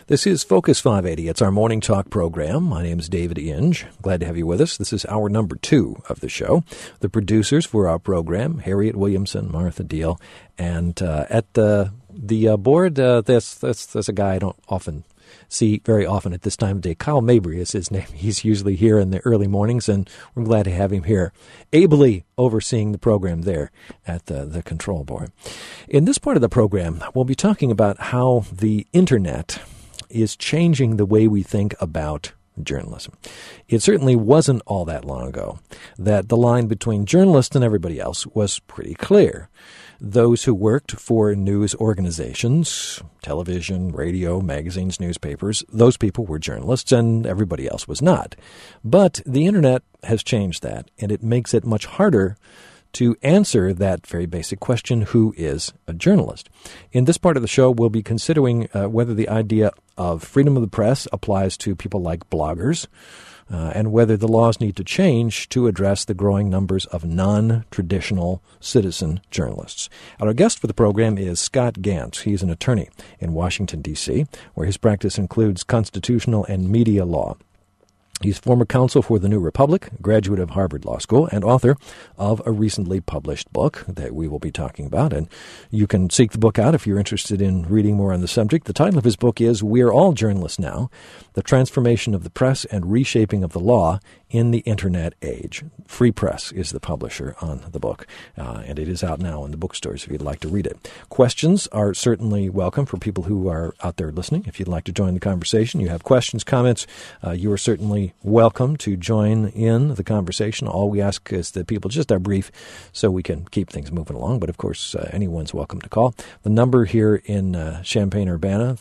This is Focus 580. It's our morning talk program. My name is David Inge. Glad to have you with us. This is hour number 2 of the show. The producers for our program, Harriet Williamson, Martha Deal, and at the board, there's a guy I don't often see very often at this time of day. Kyle Mabry is his name. He's usually here in the early mornings, and we're glad to have him here, ably overseeing the program there at the control board. In this part of the program, we'll be talking about how the Internet is changing the way we think about journalism. It certainly wasn't all that long ago that the line between journalists and everybody else was pretty clear. Those who worked for news organizations, television, radio, magazines, newspapers, those people were journalists and everybody else was not. But the Internet has changed that, and it makes it much harder to answer that very basic question, who is a journalist? In this part of the show, we'll be considering whether the idea of freedom of the press applies to people like bloggers, and whether the laws need to change to address the growing numbers of non-traditional citizen journalists. Our guest for the program is Scott Gantz. He's an attorney in Washington, D.C., where his practice includes constitutional and media law. He's former counsel for the New Republic, graduate of Harvard Law School, and author of a recently published book that we will be talking about. And you can seek the book out if you're interested in reading more on the subject. The title of his book is We're All Journalists Now, The Transformation of the Press and Reshaping of the Law in the Internet Age. Free Press is the publisher on the book, and it is out now in the bookstores if you'd like to read it. Questions are certainly welcome for people who are out there listening. If you'd like to join the conversation, you have questions, comments, you are certainly welcome to join in the conversation. All we ask is that people just are brief so we can keep things moving along, but of course, anyone's welcome to call. The number here in Champaign-Urbana,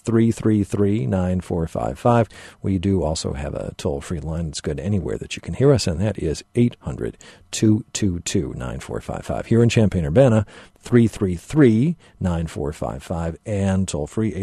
333-9455. We do also have a toll-free line that's good anywhere that you can hear us, and that is 800-222-9455. Here in Champaign-Urbana, 333-9455, and toll-free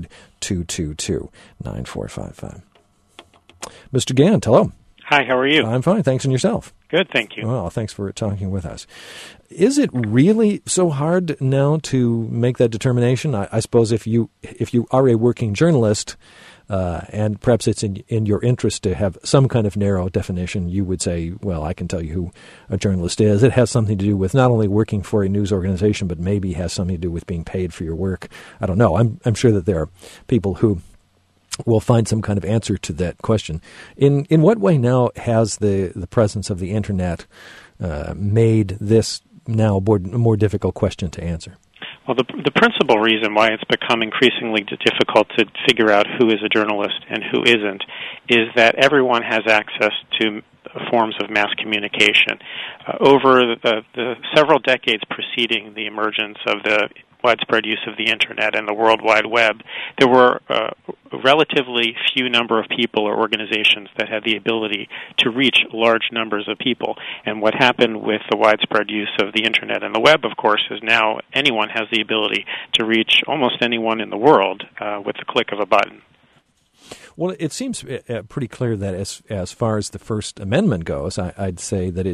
800-222-9455. Mr. Gant, hello. Hi, how are you? I'm fine, thanks, and yourself? Good, thank you. Well, thanks for talking with us. Is it really so hard now to make that determination? I suppose if you are a working journalist, and perhaps it's in your interest to have some kind of narrow definition, you would say, well, I can tell you who a journalist is. It has something to do with not only working for a news organization, but maybe has something to do with being paid for your work. I don't know. I'm sure that there are people who will find some kind of answer to that question. In what way now has the presence of the Internet made this now a more difficult question to answer? Well, the principal reason why it's become increasingly difficult to figure out who is a journalist and who isn't is that everyone has access to forms of mass communication. Over the several decades preceding the emergence of the widespread use of the Internet and the World Wide Web, there were a relatively few number of people or organizations that had the ability to reach large numbers of people. And what happened with the widespread use of the Internet and the web, of course, is now anyone has the ability to reach almost anyone in the world with the click of a button. Well, it seems pretty clear that as far as the First Amendment goes, I'd say that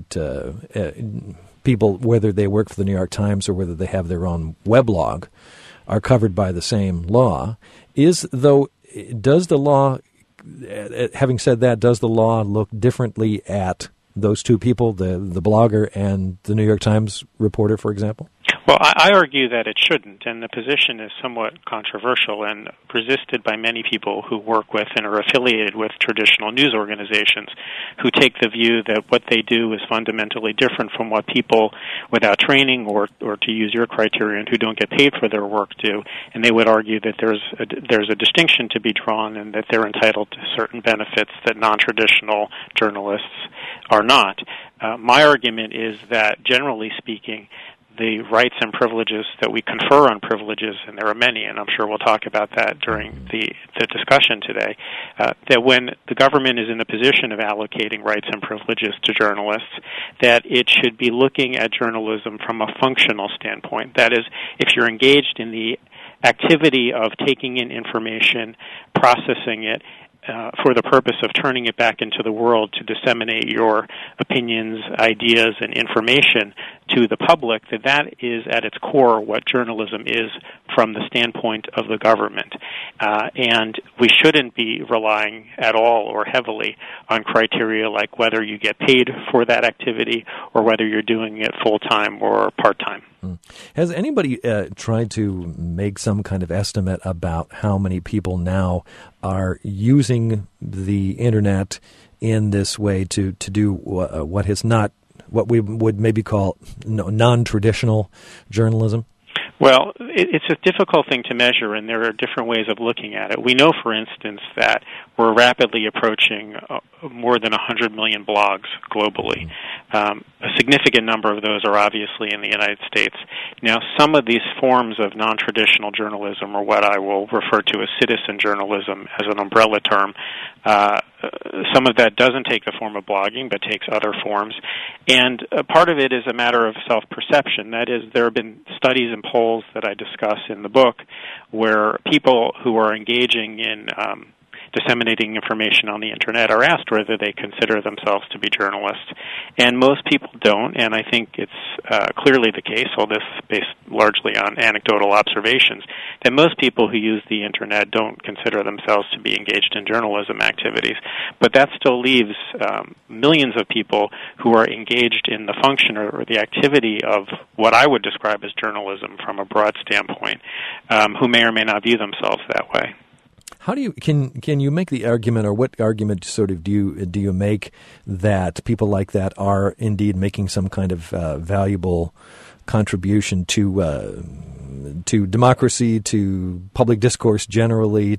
people, whether they work for the New York Times or whether they have their own weblog, are covered by the same law. Does the law, having said that, does the law look differently at those two people, the blogger and the New York Times reporter, for example? Well, I argue that it shouldn't, and the position is somewhat controversial and resisted by many people who work with and are affiliated with traditional news organizations who take the view that what they do is fundamentally different from what people without training or to use your criterion, who don't get paid for their work do, and they would argue that there's a distinction to be drawn and that they're entitled to certain benefits that non-traditional journalists are not. My argument is that, generally speaking, the rights and privileges that we confer on privileges, and there are many, and I'm sure we'll talk about that during the discussion today, that when the government is in the position of allocating rights and privileges to journalists, that it should be looking at journalism from a functional standpoint. That is, if you're engaged in the activity of taking in information, processing it, for the purpose of turning it back into the world to disseminate your opinions, ideas, and information to the public that is at its core what journalism is from the standpoint of the government. And we shouldn't be relying at all or heavily on criteria like whether you get paid for that activity or whether you're doing it full-time or part-time. Has anybody tried to make some kind of estimate about how many people now are using the Internet in this way to do what we would maybe call non-traditional journalism? Well, it's a difficult thing to measure, and there are different ways of looking at it. We know, for instance, that we're rapidly approaching more than 100 million blogs globally. A significant number of those are obviously in the United States. Now, some of these forms of non-traditional journalism, or what I will refer to as citizen journalism as an umbrella term, some of that doesn't take the form of blogging, but takes other forms. And part of it is a matter of self-perception. That is, there have been studies and polls that I discuss in the book where people who are engaging in disseminating information on the Internet are asked whether they consider themselves to be journalists. And most people don't, and I think it's clearly the case, all this based largely on anecdotal observations, that most people who use the Internet don't consider themselves to be engaged in journalism activities. But that still leaves millions of people who are engaged in the function or the activity of what I would describe as journalism from a broad standpoint, who may or may not view themselves that way. How do you can you make the argument, or what argument sort of do you make that people like that are indeed making some kind of valuable contribution to democracy, to public discourse generally,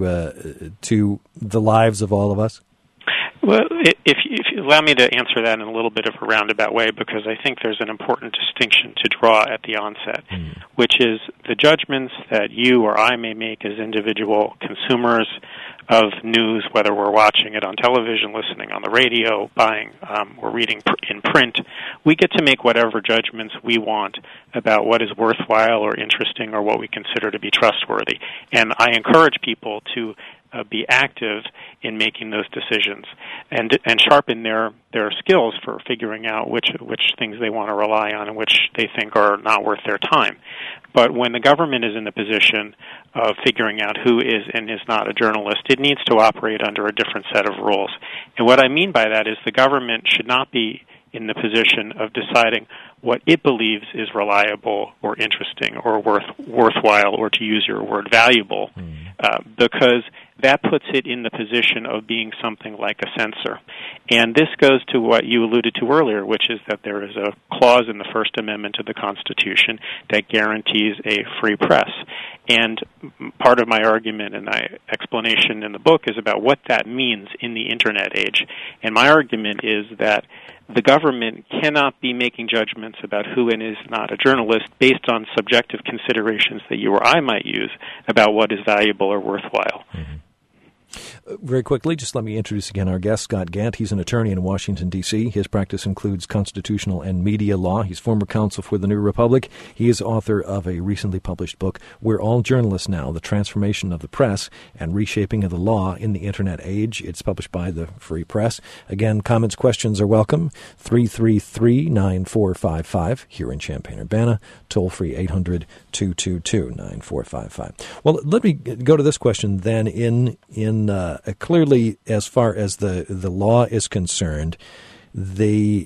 to the lives of all of us? Well, if you allow me to answer that in a little bit of a roundabout way, because I think there's an important distinction to draw at the onset, which is the judgments that you or I may make as individual consumers of news, whether we're watching it on television, listening on the radio, buying or reading in print. We get to make whatever judgments we want about what is worthwhile or interesting or what we consider to be trustworthy. And I encourage people to be active in making those decisions and sharpen their skills for figuring out which things they want to rely on and which they think are not worth their time. But when the government is in the position of figuring out who is and is not a journalist, it needs to operate under a different set of rules. And what I mean by that is the government should not be in the position of deciding what it believes is reliable or interesting or worthwhile, or to use your word, valuable, because that puts it in the position of being something like a censor. And this goes to what you alluded to earlier, which is that there is a clause in the First Amendment to the Constitution that guarantees a free press. And part of my argument and my explanation in the book is about what that means in the Internet age. And my argument is that the government cannot be making judgments about who and is not a journalist based on subjective considerations that you or I might use about what is valuable or worthwhile. Very quickly, just let me introduce again our guest, Scott Gant. He's an attorney in Washington, D.C. His practice includes constitutional and media law. He's former counsel for the New Republic. He is author of a recently published book, We're All Journalists Now, The Transformation of the Press and Reshaping of the Law in the Internet Age. It's published by the Free Press. Again, comments, questions are welcome. 333-9455 here in Champaign-Urbana. Toll-free 800-222-9455. Well, let me go to this question then. Clearly, as far as the law is concerned, the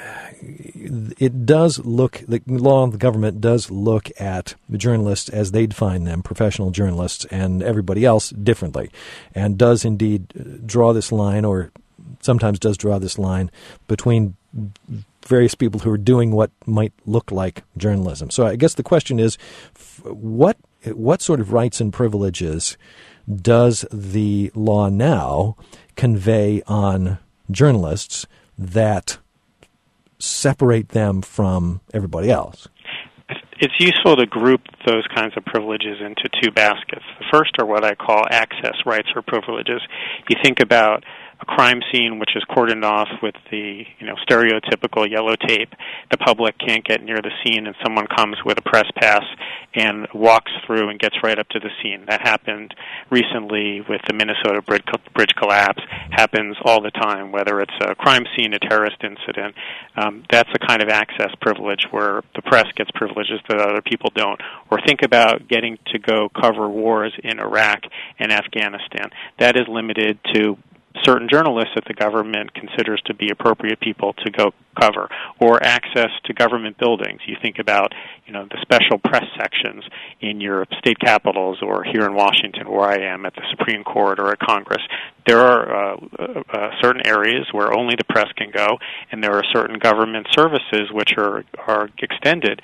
law of the government does look at journalists as they define them, professional journalists, and everybody else differently, and does indeed draw this line, or sometimes does draw this line between various people who are doing what might look like journalism. So I guess the question is, what sort of rights and privileges does the law now convey on journalists that separate them from everybody else? It's useful to group those kinds of privileges into two baskets. The first are what I call access rights or privileges. You think about crime scene which is cordoned off with the stereotypical yellow tape. The public can't get near the scene, and someone comes with a press pass and walks through and gets right up to the scene. That happened recently with the Minnesota bridge collapse. Happens all the time, whether it's a crime scene, a terrorist incident. That's a kind of access privilege where the press gets privileges that other people don't. Or think about getting to go cover wars in Iraq and Afghanistan. That is limited to certain journalists that the government considers to be appropriate people to go cover, or access to government buildings. You think about, the special press sections in your state capitals or here in Washington where I am at the Supreme Court or at Congress. There are certain areas where only the press can go, and there are certain government services which are extended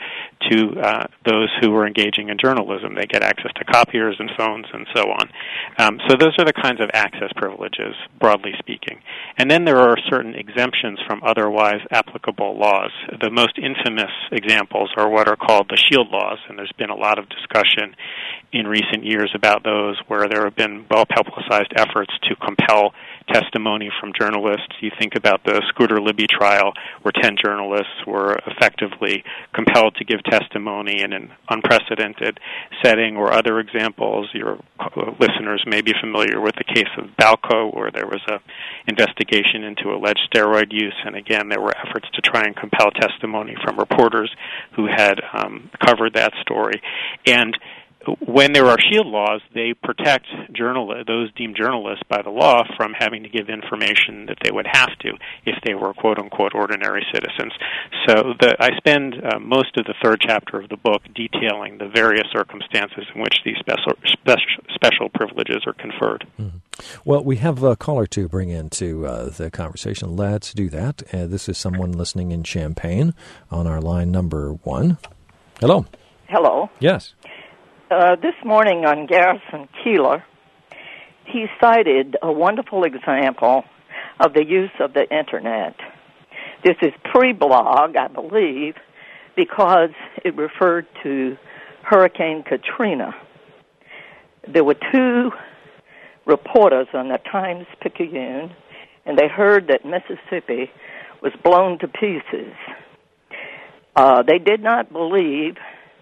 to those who are engaging in journalism. They get access to copiers and phones and so on. So those are the kinds of access privileges, broadly speaking. And then there are certain exemptions from otherwise applicable laws. The most infamous examples are what are called the SHIELD laws, and there's been a lot of discussion in recent years about those, where there have been well-publicized efforts to compel testimony from journalists. You think about the Scooter Libby trial, where 10 journalists were effectively compelled to give testimony in an unprecedented setting, or other examples. Your listeners may be familiar with the case of Balco, where there was an investigation into alleged steroid use, and again, there were efforts to try and compel testimony from reporters who had covered that story. And when there are SHIELD laws, they protect those deemed journalists by the law from having to give information that they would have to if they were quote-unquote ordinary citizens. So I spend most of the third chapter of the book detailing the various circumstances in which these special privileges are conferred. Mm-hmm. Well, we have a caller to bring into the conversation. Let's do that. This is someone listening in Champaign on our line number 1. Hello. Hello. Yes. This morning on Garrison Keillor, he cited a wonderful example of the use of the Internet. This is pre-blog, I believe, because it referred to Hurricane Katrina. There were 2 reporters on the Times-Picayune, and they heard that Mississippi was blown to pieces. They did not believe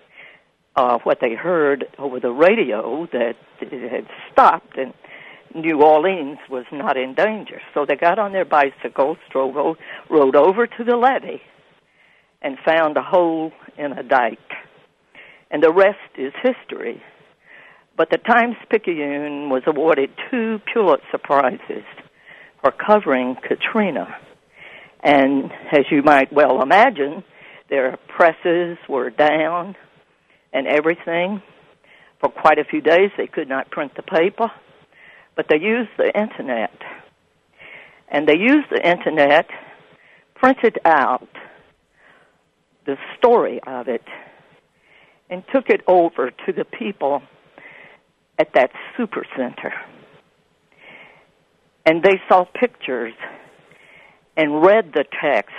what they heard over the radio, that it had stopped and New Orleans was not in danger. So they got on their bicycles, rode over to the levee, and found a hole in a dike. And the rest is history. But the Times-Picayune was awarded 2 Pulitzer Prizes for covering Katrina. And as you might well imagine, their presses were down and everything. For quite a few days, they could not print the paper, but they used the Internet. And they used the Internet, printed out the story of it, and took it over to the people at that supercenter. And they saw pictures and read the text,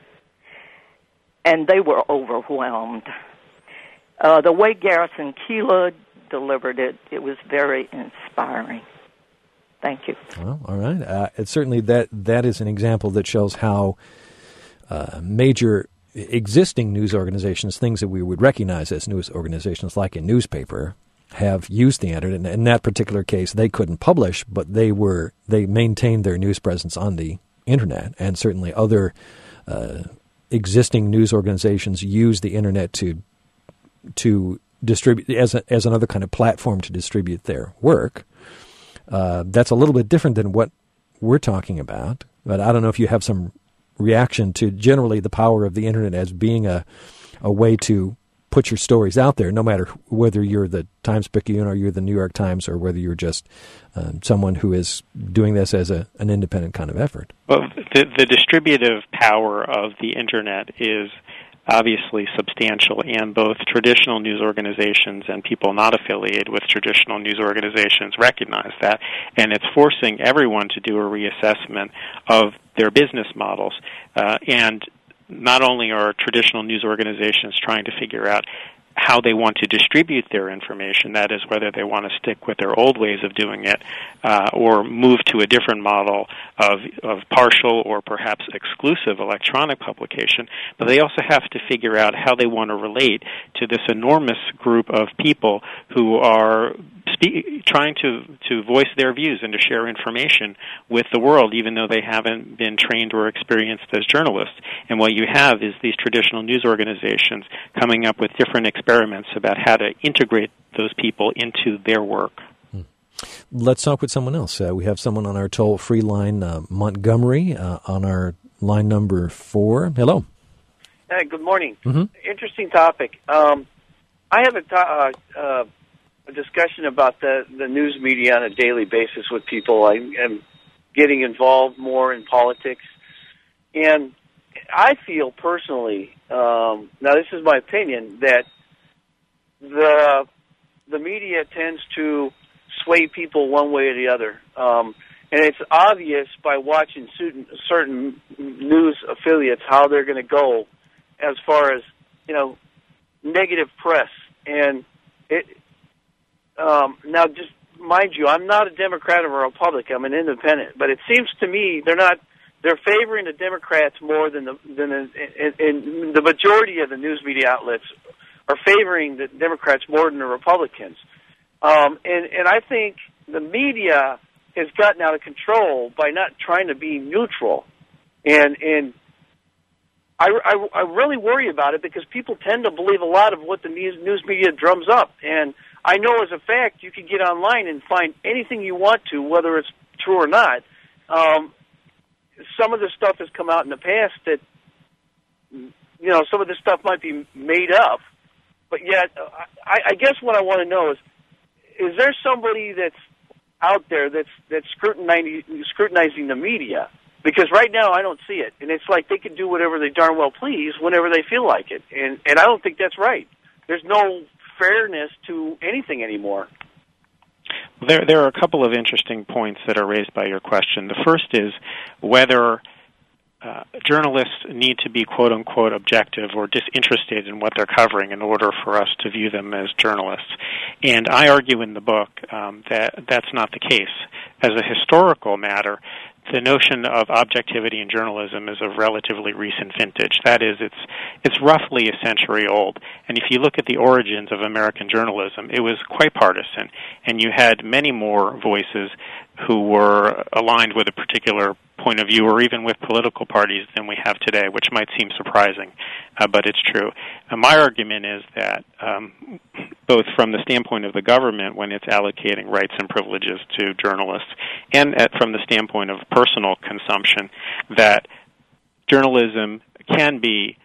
and they were overwhelmed. The way Garrison Keillor delivered it, it was very inspiring. Thank you. Well, all right. It's certainly that is an example that shows how major existing news organizations, things that we would recognize as news organizations like a newspaper, have used the Internet. In that particular case, they couldn't publish, but they maintained their news presence on the Internet, and certainly other existing news organizations use the Internet to distribute as another kind of platform to distribute their work. That's a little bit different than what we're talking about, but I don't know if you have some reaction to generally the power of the Internet as being a way to put your stories out there, no matter whether you're the Times-Picayune or you're the New York Times, or whether you're just someone who is doing this as an independent kind of effort. Well, the distributive power of the Internet is obviously substantial, and both traditional news organizations and people not affiliated with traditional news organizations recognize that, and it's forcing everyone to do a reassessment of their business models. And not only are traditional news organizations trying to figure out how they want to distribute their information, that is, whether they want to stick with their old ways of doing it or move to a different model of partial or perhaps exclusive electronic publication. But they also have to figure out how they want to relate to this enormous group of people who are trying to voice their views and to share information with the world, even though they haven't been trained or experienced as journalists. And what you have is these traditional news organizations coming up with different experiments about how to integrate those people into their work. Let's talk with someone else. We have someone on our toll-free line, Montgomery, on our line number 4. Hello. Hey, good morning. Mm-hmm. Interesting topic. I have a discussion about the news media on a daily basis with people. I am getting involved more in politics. And I feel personally, now this is my opinion, that the media tends to sway people one way or the other. And it's obvious by watching certain news affiliates how they're going to go as far as, negative press. And now, just mind you, I'm not a Democrat or a Republican. I'm an independent. But it seems to me they're favoring the Democrats more than the majority of the news media outlets are favoring the Democrats more than the Republicans. And I think the media has gotten out of control by not trying to be neutral. And I really worry about it because people tend to believe a lot of what the news media drums up. And I know as a fact you can get online and find anything you want to, whether it's true or not. Some of the stuff has come out in the past that, some of this stuff might be made up. But yet, I guess what I want to know is there somebody that's out there that's scrutinizing the media? Because right now I don't see it. And it's like they can do whatever they darn well please whenever they feel like it. And I don't think that's right. There's no fairness to anything anymore. There are a couple of interesting points that are raised by your question. The first is whether journalists need to be quote-unquote objective or disinterested in what they're covering in order for us to view them as journalists. And I argue in the book that that's not the case. As a historical matter, the notion of objectivity in journalism is of relatively recent vintage. That is, it's roughly a century old. And if you look at the origins of American journalism, it was quite partisan, and you had many more voices who were aligned with a particular point of view or even with political parties than we have today, which might seem surprising, but it's true. My argument is that both from the standpoint of the government when it's allocating rights and privileges to journalists and from the standpoint of personal consumption, that journalism can be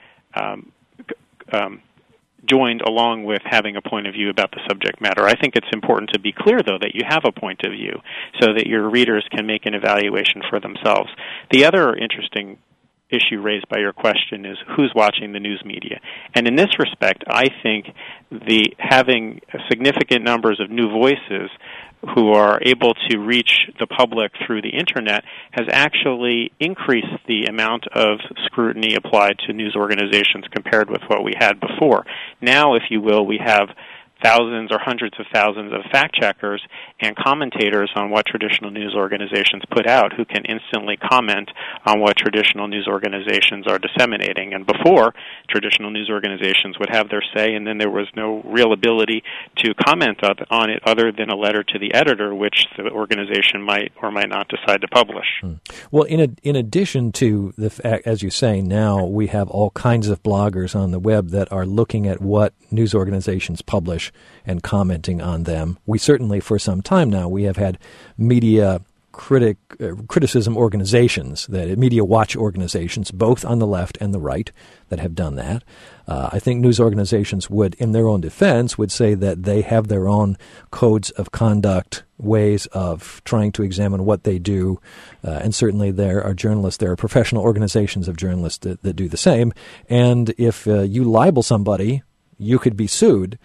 joined along with having a point of view about the subject matter. I think it's important to be clear, though, that you have a point of view so that your readers can make an evaluation for themselves. The other interesting issue raised by your question is who's watching the news media. And in this respect, I think having significant numbers of new voices who are able to reach the public through the Internet has actually increased the amount of scrutiny applied to news organizations compared with what we had before. Now, if you will, we have thousands or hundreds of thousands of fact-checkers and commentators on what traditional news organizations put out who can instantly comment on what traditional news organizations are disseminating. And before, traditional news organizations would have their say, and then there was no real ability to comment on it other than a letter to the editor, which the organization might or might not decide to publish. Well, in addition to the fact, as you say, now we have all kinds of bloggers on the web that are looking at what news organizations publish and commenting on them. We certainly, for some time now, we have had media criticism organizations, that media watch organizations, both on the left and the right, that have done that. I think news organizations would, in their own defense, would say that they have their own codes of conduct, ways of trying to examine what they do, and certainly there are journalists, there are professional organizations of journalists that do the same. And if you libel somebody, you could be sued.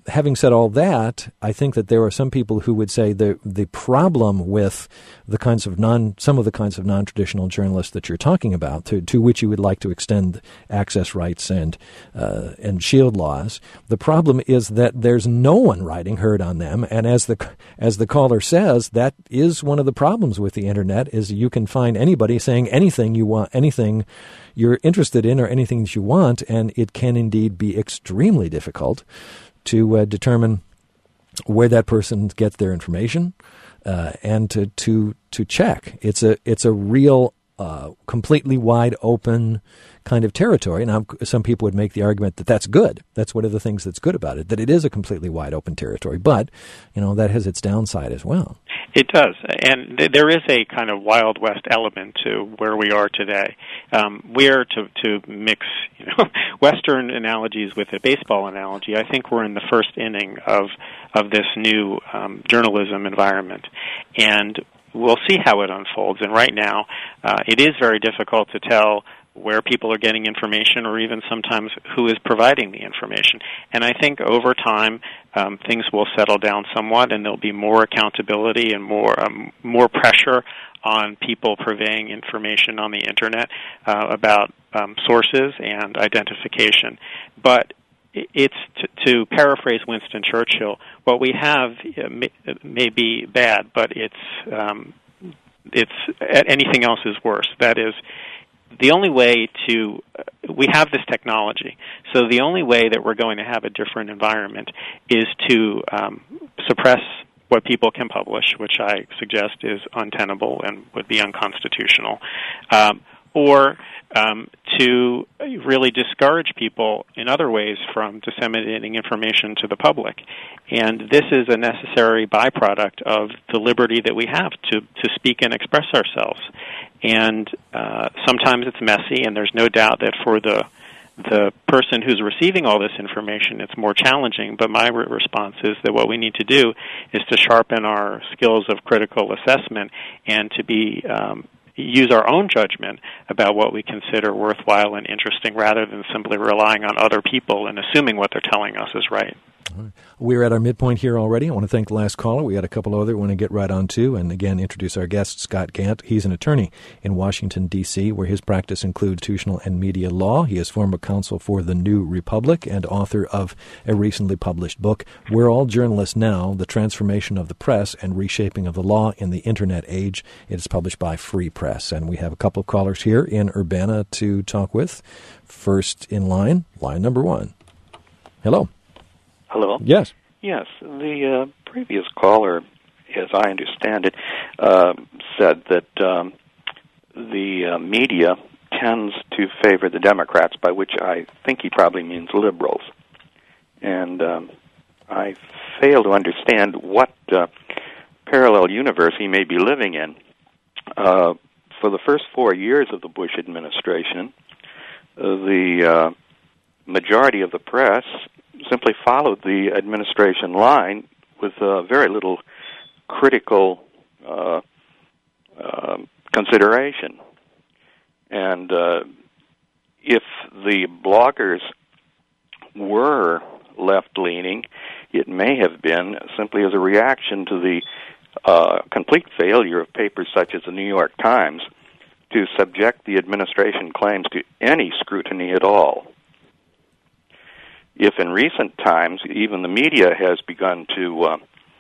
having said all that, I think that there are some people who would say the problem with some of the kinds of non-traditional journalists that you're talking about, to which you would like to extend access rights and shield laws, the problem is that there's no one writing herd on them. And as the caller says, that is one of the problems with the internet, is you can find anybody saying anything you want, anything you're interested in, or anything that you want, and it can indeed be extremely difficult to determine where that person gets their information, and to check. It's a real completely wide open kind of territory. Now, some people would make the argument that that's good. That's one of the things that's good about it, that it is a completely wide open territory. But, that has its downside as well. It does. And there is a kind of Wild West element to where we are today. We are, to mix Western analogies with a baseball analogy, I think we're in the first inning of this new journalism environment. And we'll see how it unfolds. And right now, it is very difficult to tell where people are getting information, or even sometimes who is providing the information. And I think over time, things will settle down somewhat, and there'll be more accountability and more pressure on people purveying information on the Internet about sources and identification. But it's, to paraphrase Winston Churchill, what we have may be bad, but it's anything else is worse. That is, the only way we have this technology, so the only way that we're going to have a different environment is to suppress what people can publish, which I suggest is untenable and would be unconstitutional, or to really discourage people in other ways from disseminating information to the public. And this is a necessary byproduct of the liberty that we have to speak and express ourselves. And sometimes it's messy, and there's no doubt that for the person who's receiving all this information, it's more challenging. But my response is that what we need to do is to sharpen our skills of critical assessment and to use our own judgment about what we consider worthwhile and interesting, rather than simply relying on other people and assuming what they're telling us is right. All right. We're at our midpoint here already. I want to thank the last caller. We got a couple other we want to get right on to, and again introduce our guest, Scott Gant. He's an attorney in Washington, D.C., where his practice includes constitutional and media law. He is former counsel for The New Republic and author of a recently published book, We're All Journalists Now, The Transformation of the Press and Reshaping of the Law in the Internet Age. It is published by Free Press. And we have a couple of callers here in Urbana to talk with. First in line number one. Hello. Hello? Yes. Yes. The previous caller, as I understand it, said that the media tends to favor the Democrats, by which I think he probably means liberals. And I fail to understand what parallel universe he may be living in. For the first 4 years of the Bush administration, the majority of the press simply followed the administration line with very little critical consideration. And if the bloggers were left-leaning, it may have been simply as a reaction to the complete failure of papers such as the New York Times to subject the administration claims to any scrutiny at all. If in recent times even the media has begun to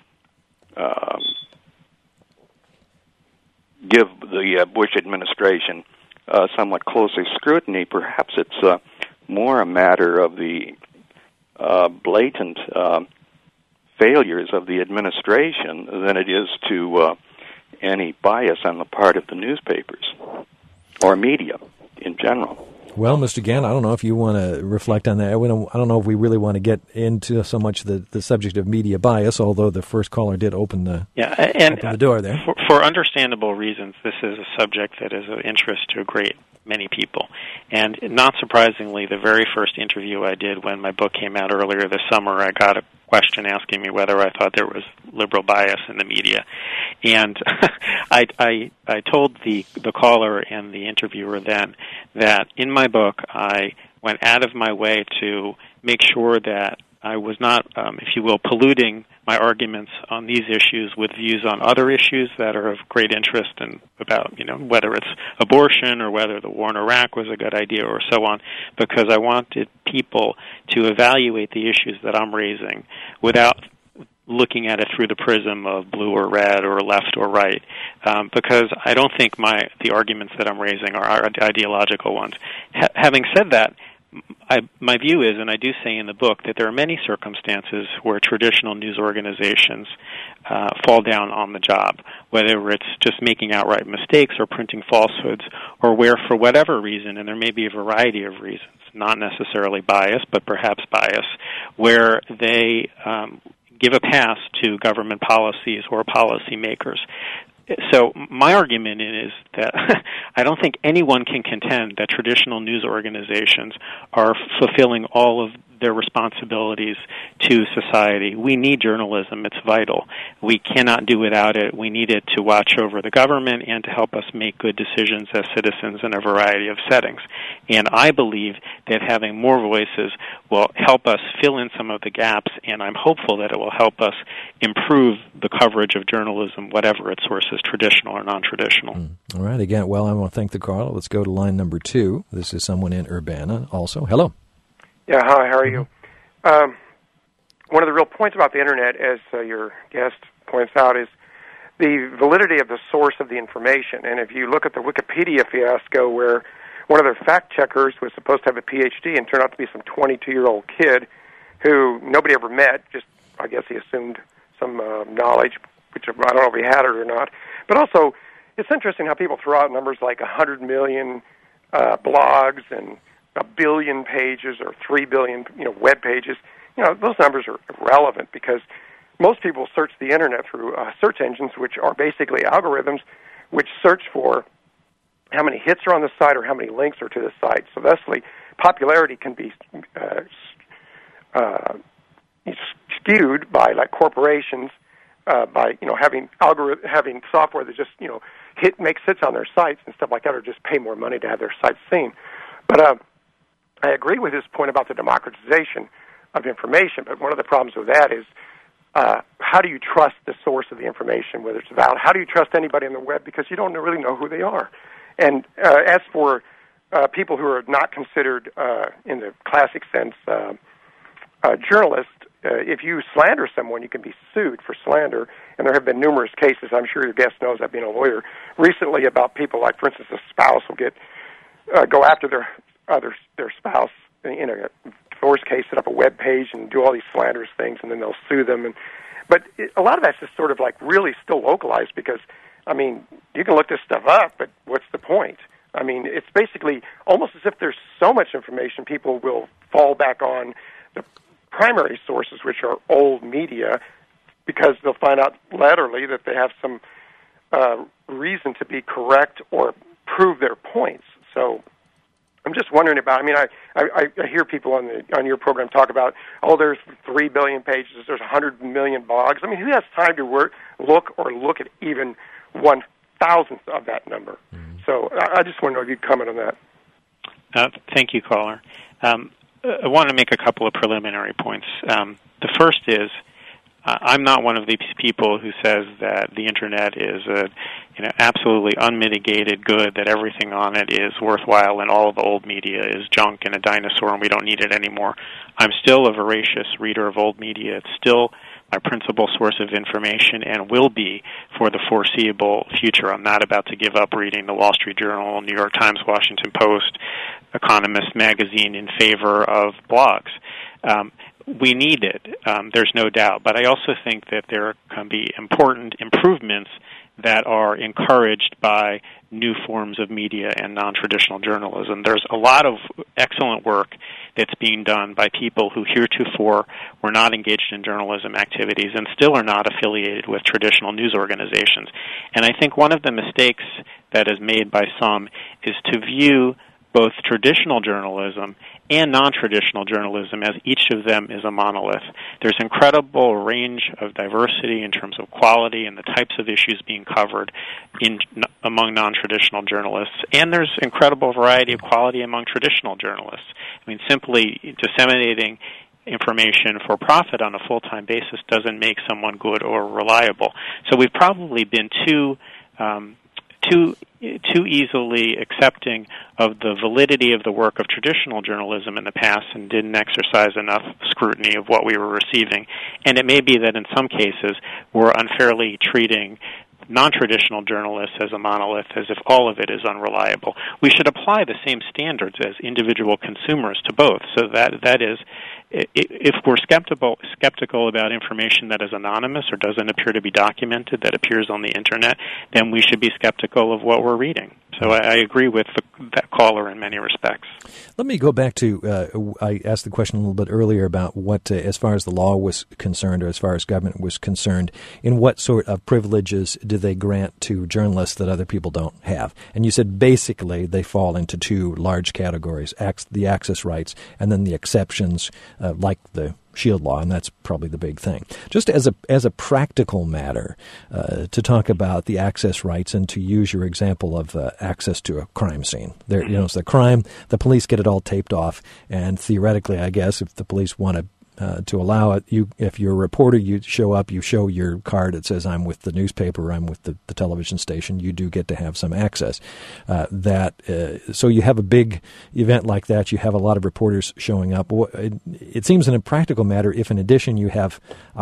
give the Bush administration somewhat closer scrutiny, perhaps it's more a matter of the blatant failures of the administration than it is to any bias on the part of the newspapers or media in general. Well, Mr. Gant, I don't know if you want to reflect on that. I don't know if we really want to get into so much the subject of media bias, although the first caller did open the door there. For understandable reasons, this is a subject that is of interest to a great many people. And not surprisingly, the very first interview I did when my book came out earlier this summer, I got a question asking me whether I thought there was liberal bias in the media. And I told the caller and the interviewer then that in my book I went out of my way to make sure that I was not, if you will, polluting my arguments on these issues with views on other issues that are of great interest and about, whether it's abortion or whether the war in Iraq was a good idea or so on, because I wanted people to evaluate the issues that I'm raising without looking at it through the prism of blue or red or left or right, because I don't think the arguments that I'm raising are ideological ones. Having said that, my view is, and I do say in the book, that there are many circumstances where traditional news organizations fall down on the job, whether it's just making outright mistakes or printing falsehoods, or where, for whatever reason, and there may be a variety of reasons, not necessarily bias, but perhaps bias, where they give a pass to government policies or policymakers. So my argument is that I don't think anyone can contend that traditional news organizations are fulfilling all of their responsibilities to society. We need journalism. It's vital. We cannot do without it. We need it to watch over the government and to help us make good decisions as citizens in a variety of settings. And I believe that having more voices will help us fill in some of the gaps, and I'm hopeful that it will help us improve the coverage of journalism, whatever its source is, traditional or non-traditional. All right. Again, well, I want to thank the caller. Let's go to line number 2. This is someone in Urbana also. Hello. Yeah, hi, how are you? One of the real points about the Internet, as your guest points out, is the validity of the source of the information. And if you look at the Wikipedia fiasco where one of their fact-checkers was supposed to have a Ph.D. and turned out to be some 22-year-old kid who nobody ever met, just, I guess he assumed some knowledge, which I don't know if he had it or not. But also, it's interesting how people throw out numbers like 100 million blogs and 1 billion pages or 3 billion, web pages. Those numbers are irrelevant because most people search the Internet through search engines, which are basically algorithms which search for how many hits are on the site or how many links are to the site. So thusly, popularity can be skewed by like corporations, by having software that just makes hits on their sites and stuff like that, or just pay more money to have their sites seen. But I agree with his point about the democratization of information, but one of the problems with that is how do you trust the source of the information, whether it's valid? How do you trust anybody on the web because you don't really know who they are? And as for people who are not considered, in the classic sense, journalists, if you slander someone, you can be sued for slander, and there have been numerous cases, I'm sure your guest knows, I've been a lawyer, recently about people like, for instance, a spouse will go after their spouse in a divorce case, set up a web page and do all these slanderous things, and then they'll sue them. But a lot of that's just sort of like really still localized because, you can look this stuff up, but what's the point? It's basically almost as if there's so much information, people will fall back on the primary sources, which are old media, because they'll find out laterally that they have some reason to be correct or prove their points. So I'm just wondering about. I hear people on your program talk about, there's 3 billion pages, there's 100 million blogs. Who has time to look at even 1,000th of that number? Mm-hmm. So I just want to know if you'd comment on that. Thank you, caller. I want to make a couple of preliminary points. The first is, I'm not one of these people who says that the Internet is absolutely unmitigated good, that everything on it is worthwhile and all of the old media is junk and a dinosaur and we don't need it anymore. I'm still a voracious reader of old media. It's still my principal source of information and will be for the foreseeable future. I'm not about to give up reading the Wall Street Journal, New York Times, Washington Post, Economist magazine in favor of blogs. We need it, there's no doubt, but I also think that there can be important improvements that are encouraged by new forms of media and non-traditional journalism. There's a lot of excellent work that's being done by people who heretofore were not engaged in journalism activities and still are not affiliated with traditional news organizations. And I think one of the mistakes that is made by some is to view both traditional journalism and non-traditional journalism as each of them is a monolith. There's incredible range of diversity in terms of quality and the types of issues being covered among non-traditional journalists, and there's incredible variety of quality among traditional journalists. Simply disseminating information for profit on a full-time basis doesn't make someone good or reliable. So we've probably been too easily accepting of the validity of the work of traditional journalism in the past and didn't exercise enough scrutiny of what we were receiving. And it may be that in some cases we're unfairly treating non-traditional journalists as a monolith, as if all of it is unreliable. We should apply the same standards as individual consumers to both. So that is, if we're skeptical about information that is anonymous or doesn't appear to be documented, that appears on the Internet, then we should be skeptical of what we're reading. So I agree with that caller in many respects. Let me go back to, I asked the question a little bit earlier about what, as far as the law was concerned or as far as government was concerned, in what sort of privileges do they grant to journalists that other people don't have? And you said basically they fall into two large categories, the access rights and then the exceptions like the Shield Law, and that's probably the big thing. Just as a practical matter, to talk about the access rights and to use your example of access to a crime scene. There, it's the crime. The police get it all taped off, and theoretically, I guess, if the police want to allow it, if you're a reporter, you show up, you show your card that says I'm with the newspaper, I'm with the television station, you do get to have some access. So you have a big event like that, you have a lot of reporters showing up. It seems in a practical matter, if in addition you have,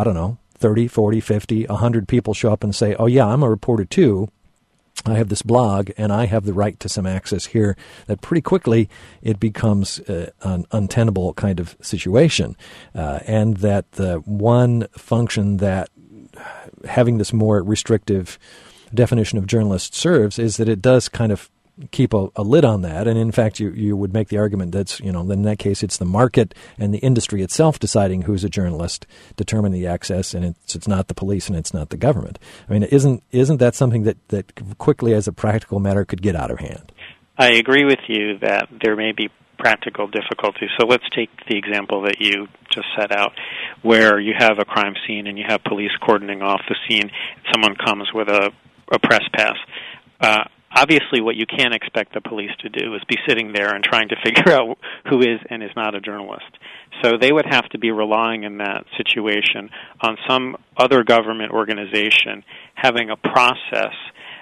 30, 40, 50, 100 people show up and say, oh yeah, I'm a reporter too, I have this blog, and I have the right to some access here, that pretty quickly it becomes an untenable kind of situation. And that the one function that having this more restrictive definition of journalist serves is that it does kind of keep a lid on that. And in fact, you would make the argument that's, in that case, it's the market and the industry itself deciding who's a journalist, determining the access, and it's not the police and it's not the government. I mean, isn't that something that quickly, as a practical matter, could get out of hand? I agree with you that there may be practical difficulties. So let's take the example that you just set out, where you have a crime scene and you have police cordoning off the scene. Someone comes with a press pass. Obviously, what you can't expect the police to do is be sitting there and trying to figure out who is and is not a journalist. So they would have to be relying in that situation on some other government organization having a process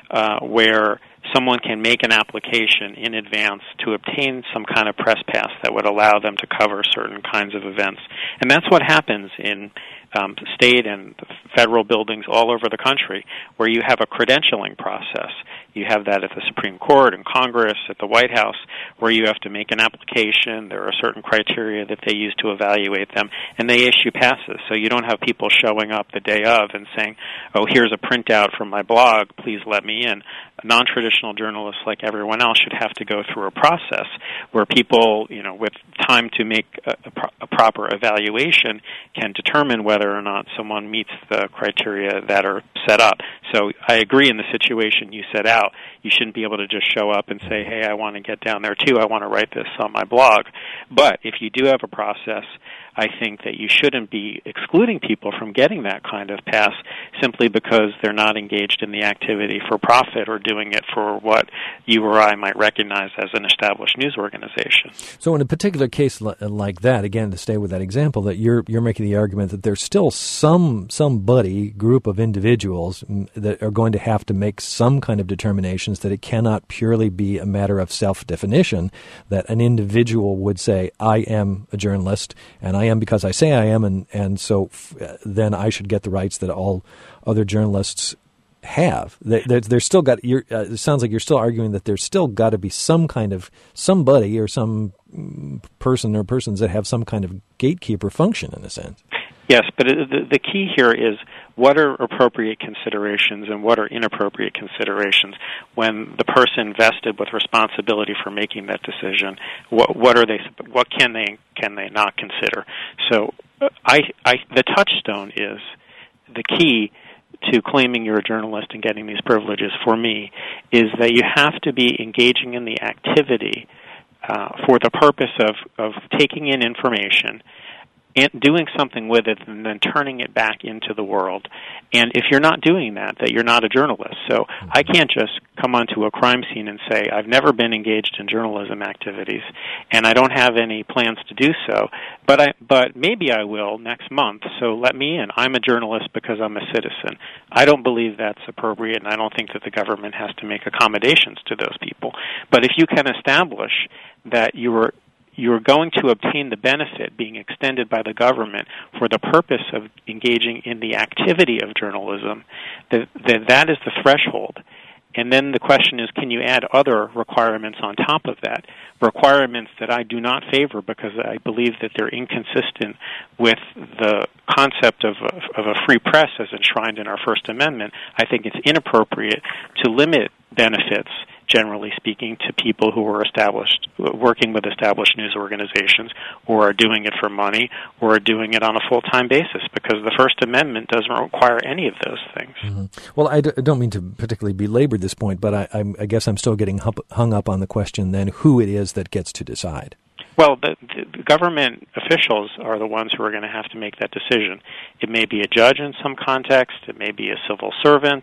where someone can make an application in advance to obtain some kind of press pass that would allow them to cover certain kinds of events. And that's what happens in state and federal buildings all over the country, where you have a credentialing process. You have that at the Supreme Court and Congress, at the White House, where you have to make an application. There are certain criteria that they use to evaluate them, and they issue passes. So you don't have people showing up the day of and saying, oh, here's a printout from my blog, please let me in. Non-traditional journalists, like everyone else, should have to go through a process where people, with time to make a proper evaluation, can determine whether or not someone meets the criteria that are set up. So I agree in the situation you set out. You shouldn't be able to just show up and say, hey, I want to get down there too. I want to write this on my blog. But if you do have a process, I think that you shouldn't be excluding people from getting that kind of pass simply because they're not engaged in the activity for profit or doing it for what you or I might recognize as an established news organization. So in a particular case like that, again, to stay with that example, that you're making the argument that there's still somebody, group of individuals that are going to have to make some kind of determinations, that it cannot purely be a matter of self-definition, that an individual would say, I am a journalist, and I am because I say I am, and so then I should get the rights that all other journalists have. There's still got. It sounds like you're still arguing that there's still got to be some kind of somebody or some person or persons that have some kind of gatekeeper function in a sense. Yes, but the key here is what are appropriate considerations and what are inappropriate considerations when the person vested with responsibility for making that decision. What are they? What can they not consider? So, the touchstone is the key to claiming you're a journalist and getting these privileges. For me, is that you have to be engaging in the activity for the purpose of taking in information and doing something with it and then turning it back into the world. And if you're not doing that you're not a journalist. So I can't just come onto a crime scene and say, I've never been engaged in journalism activities, and I don't have any plans to do so, but maybe I will next month, so let me in. I'm a journalist because I'm a citizen. I don't believe that's appropriate, and I don't think that the government has to make accommodations to those people. But if you can establish that you're going to obtain the benefit being extended by the government for the purpose of engaging in the activity of journalism, that is the threshold. And then the question is, can you add other requirements on top of that? Requirements that I do not favor because I believe that they're inconsistent with the concept of a free press as enshrined in our First Amendment. I think it's inappropriate to limit benefits, generally speaking, to people who are working with established news organizations, or are doing it for money, or are doing it on a full-time basis, because the First Amendment doesn't require any of those things. Mm-hmm. Well, I don't mean to particularly belabor this point, but I guess I'm still getting hung up on the question then who it is that gets to decide. Well, the government officials are the ones who are going to have to make that decision. It may be a judge in some context. It may be a civil servant.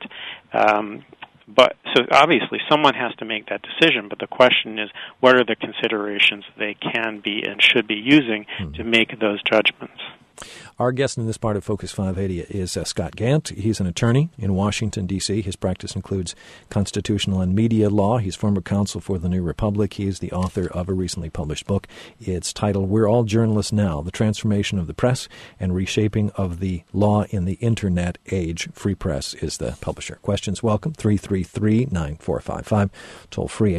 But so obviously someone has to make that decision, but the question is, what are the considerations they can be and should be using to make those judgments? Our guest in this part of Focus 580 is Scott Gant. He's an attorney in Washington, D.C. His practice includes constitutional and media law. He's former counsel for the New Republic. He is the author of a recently published book. It's titled We're All Journalists Now, The Transformation of the Press and Reshaping of the Law in the Internet Age. Free Press is the publisher. Questions, welcome, 333-9455. Toll free,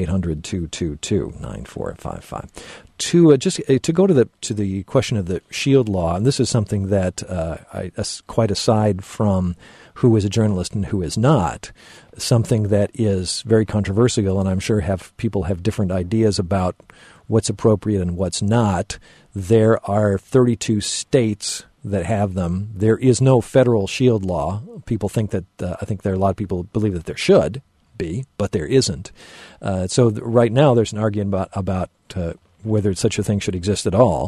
800-222-9455. To go to the question of the Shield Law, and this is something that quite aside from who is a journalist and who is not, something that is very controversial, and I'm sure people have different ideas about what's appropriate and what's not. There are 32 states that have them. There is no federal Shield Law. People think that I think there are a lot of people who believe that there should be, but there isn't. So right now there's an argument about whether such a thing should exist at all.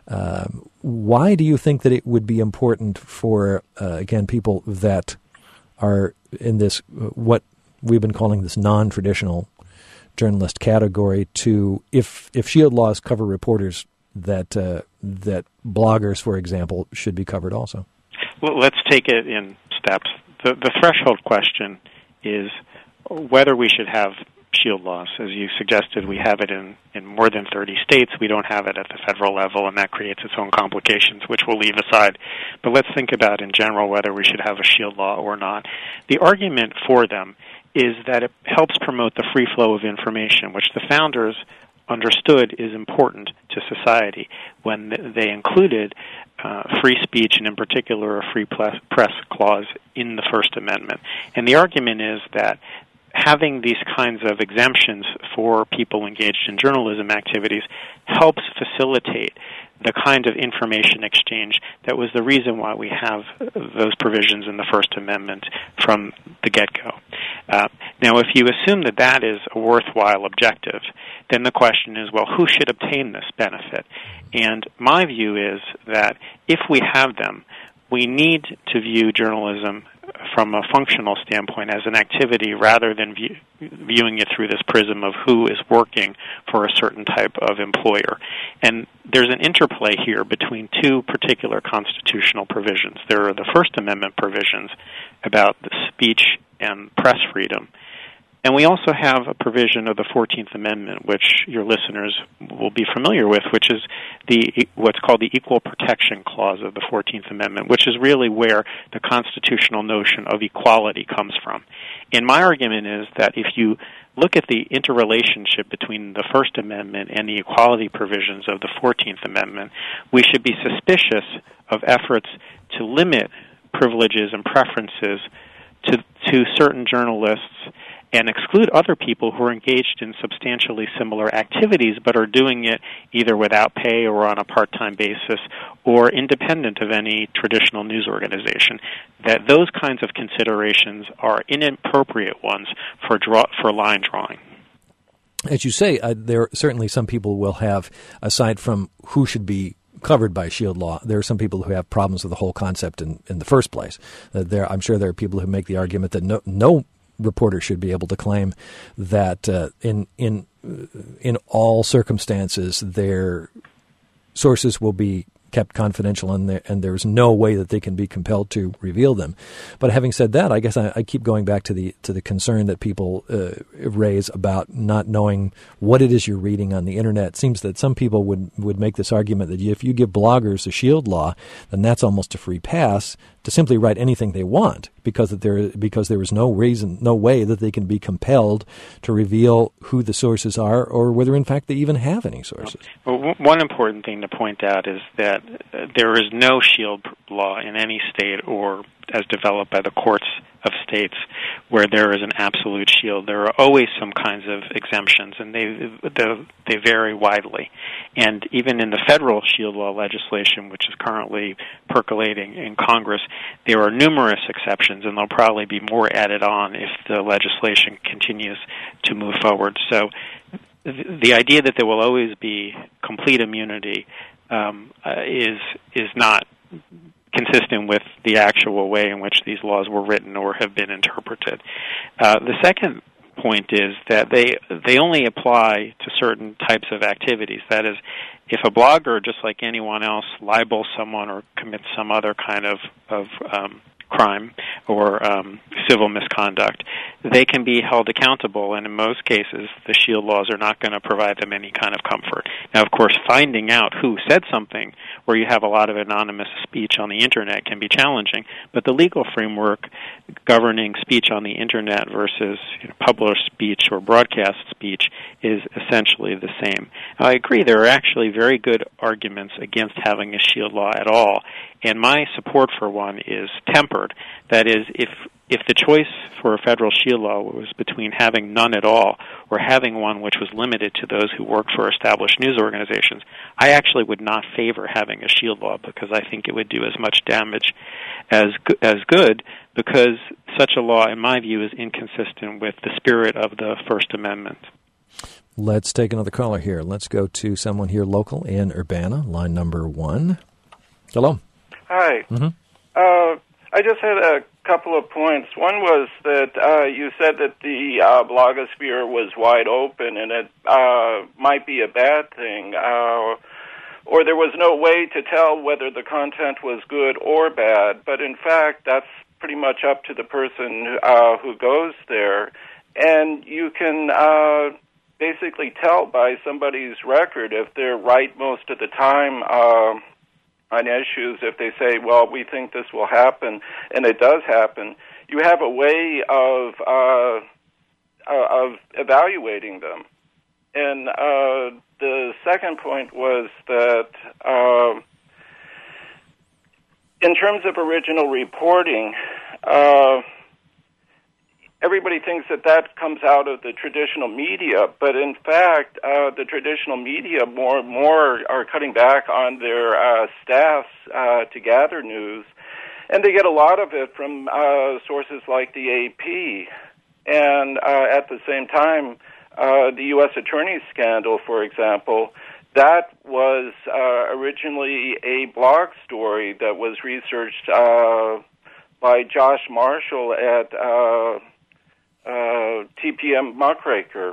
Why do you think that it would be important for, again, people that are in this, what we've been calling this non-traditional journalist category, to, if Shield laws cover reporters, that bloggers, for example, should be covered also? Well, let's take it in steps. The threshold question is whether we should have Shield laws. As you suggested, we have it in more than 30 states. We don't have it at the federal level, and that creates its own complications, which we'll leave aside. But let's think about, in general, whether we should have a Shield law or not. The argument for them is that it helps promote the free flow of information, which the founders understood is important to society when they included free speech, and in particular a free press clause in the First Amendment. And the argument is that having these kinds of exemptions for people engaged in journalism activities helps facilitate the kind of information exchange that was the reason why we have those provisions in the First Amendment from the get-go. Now, if you assume that that is a worthwhile objective, then the question is, well, who should obtain this benefit? And my view is that if we have them, we need to view journalism from a functional standpoint as an activity rather than viewing it through this prism of who is working for a certain type of employer. And there's an interplay here between two particular constitutional provisions. There are the First Amendment provisions about the speech and press freedom. And we also have a provision of the 14th Amendment, which your listeners will be familiar with, which is what's called the Equal Protection Clause of the 14th Amendment, which is really where the constitutional notion of equality comes from. And my argument is that if you look at the interrelationship between the First Amendment and the equality provisions of the 14th Amendment, we should be suspicious of efforts to limit privileges and preferences to certain journalists and exclude other people who are engaged in substantially similar activities but are doing it either without pay or on a part-time basis or independent of any traditional news organization. That those kinds of considerations are inappropriate ones for line drawing. As you say, there certainly some people will have, aside from who should be covered by shield law. There are some people who have problems with the whole concept in the first place. I'm sure there are people who make the argument that no reporter should be able to claim that in all circumstances their sources will be kept confidential and there's no way that they can be compelled to reveal them. But having said that, I guess I keep going back to the concern that people raise about not knowing what it is you're reading on the internet. It seems that some people would make this argument that if you give bloggers a shield law, then that's almost a free pass to simply write anything they want because there is no way that they can be compelled to reveal who the sources are or whether in fact they even have any sources. Well, one important thing to point out is that there is no shield law in any state or as developed by the courts of states where there is an absolute shield. There are always some kinds of exemptions, and they vary widely. And even in the federal shield law legislation, which is currently percolating in Congress, there are numerous exceptions, and there'll probably be more added on if the legislation continues to move forward. So the idea that there will always be complete immunity is not consistent with the actual way in which these laws were written or have been interpreted. The second point is that they only apply to certain types of activities. That is, if a blogger, just like anyone else, libels someone or commits some other kind of crime or civil misconduct, they can be held accountable, and in most cases, the shield laws are not going to provide them any kind of comfort. Now, of course, finding out who said something where you have a lot of anonymous speech on the Internet can be challenging, but the legal framework governing speech on the Internet versus published speech or broadcast speech is essentially the same. Now, I agree there are actually very good arguments against having a shield law at all, and my support for one is tempered. That is, if the choice for a federal shield law was between having none at all or having one which was limited to those who work for established news organizations, I actually would not favor having a shield law because I think it would do as much damage as good, because such a law, in my view, is inconsistent with the spirit of the First Amendment. Let's take another caller here. Let's go to someone here local in Urbana, line number 1. Hello. Hi. Mm-hmm. I just had a couple of points. One was that you said that the blogosphere was wide open, and it might be a bad thing, or there was no way to tell whether the content was good or bad. But in fact, that's pretty much up to the person who goes there, and you can basically tell by somebody's record if they're right most of the time on issues. If they say, well, we think this will happen, and it does happen, you have a way of evaluating them. And the second point was that in terms of original reporting, everybody thinks that comes out of the traditional media, but in fact, the traditional media more and more are cutting back on their staffs to gather news, and they get a lot of it from sources like the AP. And at the same time, the U.S. Attorney's scandal, for example, that was originally a blog story that was researched by Josh Marshall at TPM Muckraker.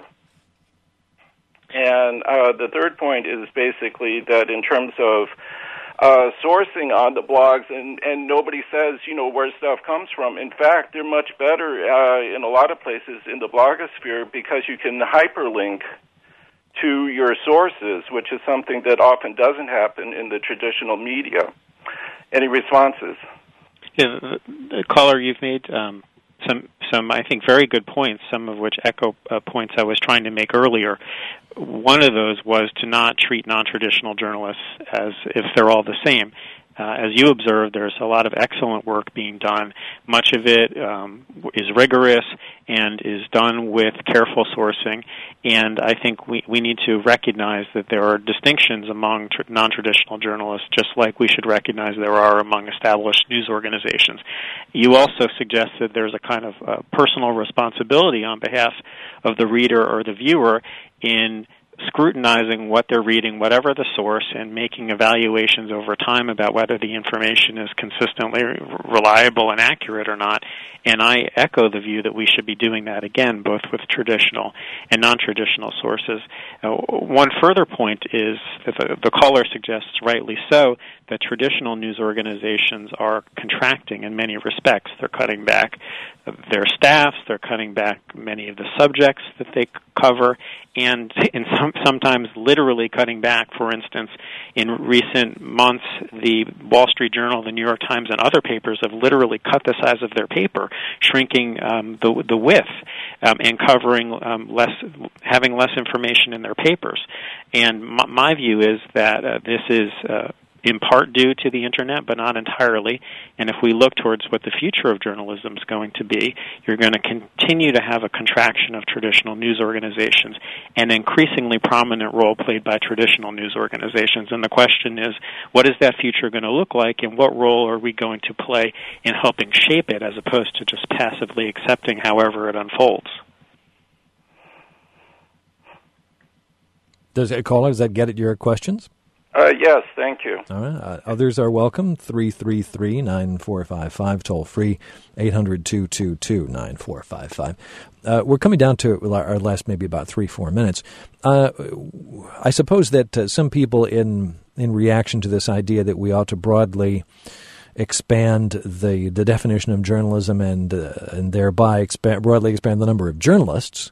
And the third point is basically that in terms of sourcing on the blogs, and nobody says, where stuff comes from. In fact, they're much better in a lot of places in the blogosphere because you can hyperlink to your sources, which is something that often doesn't happen in the traditional media. Any responses? Yeah, the caller, you've made some I think very good points, some of which echo points I was trying to make earlier. One of those was to not treat non-traditional journalists as if they're all the same. As you observed, there's a lot of excellent work being done. Much of it is rigorous and is done with careful sourcing, and I think we need to recognize that there are distinctions among non-traditional journalists, just like we should recognize there are among established news organizations. You also suggested there's a kind of personal responsibility on behalf of the reader or the viewer in scrutinizing what they're reading, whatever the source, and making evaluations over time about whether the information is consistently reliable and accurate or not. And I echo the view that we should be doing that again, both with traditional and non-traditional sources. One further point is that the caller suggests, rightly so, that traditional news organizations are contracting in many respects. They're cutting back their staffs, they're cutting back many of the subjects that they cover, and sometimes literally cutting back. For instance, in recent months, the Wall Street Journal, the New York Times, and other papers have literally cut the size of their paper, shrinking the width, and covering having less information in their papers. And my view is that this is in part due to the Internet, but not entirely. And if we look towards what the future of journalism is going to be, you're going to continue to have a contraction of traditional news organizations and an increasingly prominent role played by traditional news organizations. And the question is, what is that future going to look like, and what role are we going to play in helping shape it, as opposed to just passively accepting however it unfolds? Does that get at your questions? Yes, thank you. All right. Others are welcome. 333-9455, toll free, 800-222-9455. We're coming down to our last maybe about 3-4 minutes. I suppose that some people in reaction to this idea that we ought to broadly expand the definition of journalism and thereby broadly expand the number of journalists,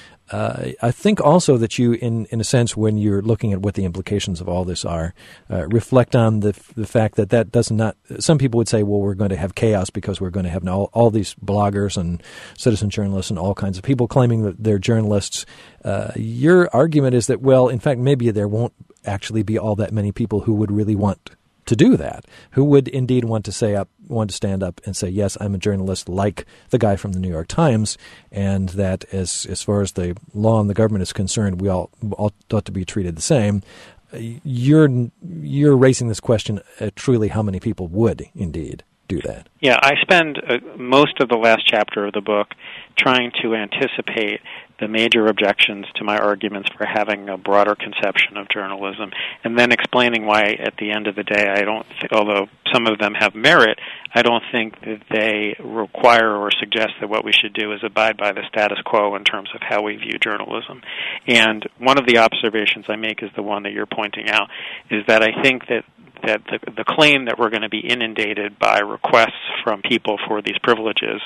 I think also that you, in a sense, when you're looking at what the implications of all this are, reflect on the fact that does not. Some people would say, well, we're going to have chaos because we're going to have all these bloggers and citizen journalists and all kinds of people claiming that they're journalists. Your argument is that, well, in fact, maybe there won't actually be all that many people who would really want to do that, who would indeed want to stand up and say, yes, I'm a journalist like the guy from the New York Times, and that as far as the law and the government is concerned, we all ought to be treated the same. You're raising this question, truly how many people would indeed do that? Yeah, I spend most of the last chapter of the book trying to anticipate the major objections to my arguments for having a broader conception of journalism, and then explaining why, at the end of the day, although some of them have merit, I don't think that they require or suggest that what we should do is abide by the status quo in terms of how we view journalism. And one of the observations I make is the one that you're pointing out, is that I think that the claim that we're going to be inundated by requests from people for these privileges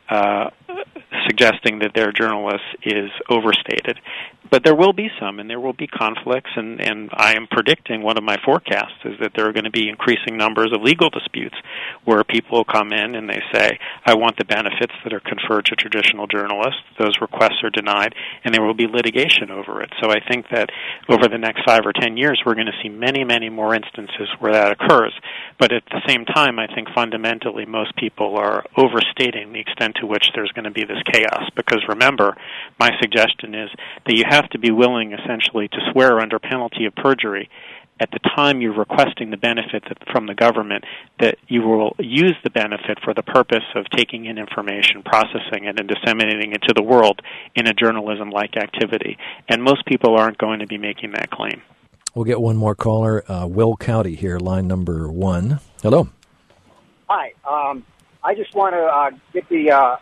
suggesting that they're journalists is overstated. But there will be some, and there will be conflicts, and I am predicting, one of my forecasts is that there are going to be increasing numbers of legal disputes where people come in and they say, I want the benefits that are conferred to traditional journalists. Those requests are denied, and there will be litigation over it. So I think that over the next 5 or 10 years, we're going to see many, many more instances where that occurs. But at the same time, I think fundamentally most people are overstating the extent to which there's going to be this chaos. Because remember, my suggestion is that you have to be willing essentially to swear under penalty of perjury at the time you're requesting the benefit from the government, that you will use the benefit for the purpose of taking in information, processing it, and disseminating it to the world in a journalism-like activity. And most people aren't going to be making that claim. We'll get one more caller. Will County here, line number 1. Hello. Hi. I just want to get a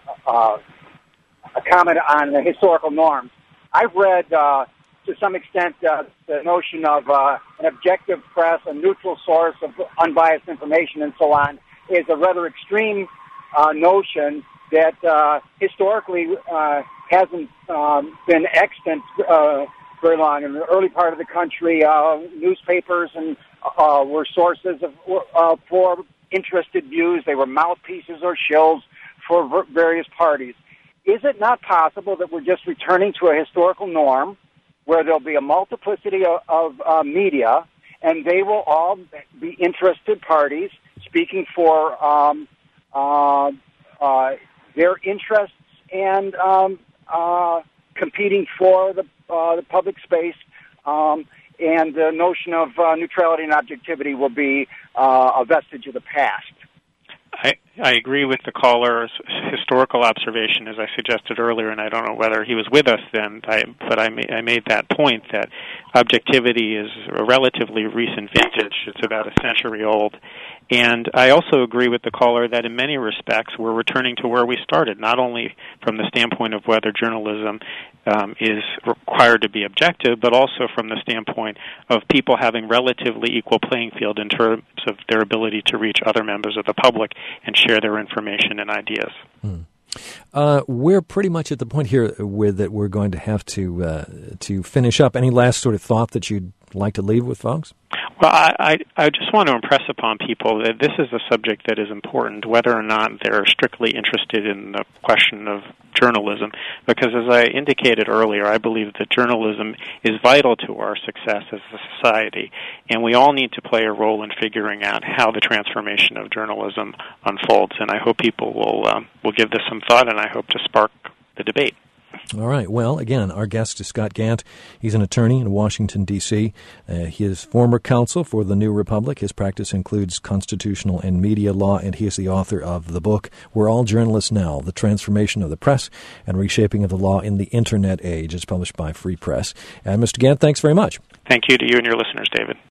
comment on the historical norms. I've read, to some extent, the notion of an objective press, a neutral source of unbiased information, and so on, is a rather extreme notion that historically hasn't been extant very long. In the early part of the country, newspapers and were sources for interested views. They were mouthpieces or shills for various parties. Is it not possible that we're just returning to a historical norm where there'll be a multiplicity of media, and they will all be interested parties speaking for their interests and competing for the public space, and the notion of neutrality and objectivity will be a vestige of the past? I agree with the caller's historical observation, as I suggested earlier, and I don't know whether he was with us then, but I made that point that objectivity is a relatively recent vintage. It's about a century old. And I also agree with the caller that in many respects we're returning to where we started, not only from the standpoint of whether journalism is required to be objective, but also from the standpoint of people having relatively equal playing field in terms of their ability to reach other members of the public and share their information and ideas. We're pretty much at the point here that we're going to have to finish up. Any last sort of thought that you'd like to leave with folks? Well, I just want to impress upon people that this is a subject that is important, whether or not they're strictly interested in the question of journalism, because as I indicated earlier, I believe that journalism is vital to our success as a society, and we all need to play a role in figuring out how the transformation of journalism unfolds, and I hope people will give this some thought, and I hope to spark the debate. All right. Well, again, our guest is Scott Gant. He's an attorney in Washington, D.C. He is former counsel for the New Republic. His practice includes constitutional and media law, and he is the author of the book, We're All Journalists Now, The Transformation of the Press and Reshaping of the Law in the Internet Age. It's published by Free Press. And Mr. Gant, thanks very much. Thank you to you and your listeners, David.